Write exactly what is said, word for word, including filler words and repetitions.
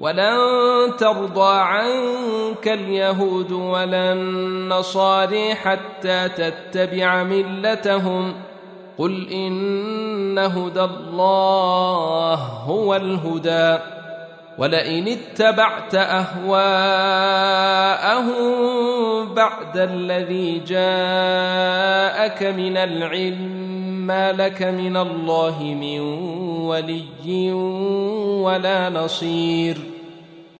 ولن ترضى عنك اليهود ولا النصارى حتى تتبع ملتهم قل إن هدى الله هو الهدى ولئن اتبعت أهواءهم بعد الذي جاءك من العلم ما لك من الله من ولي ولا نصير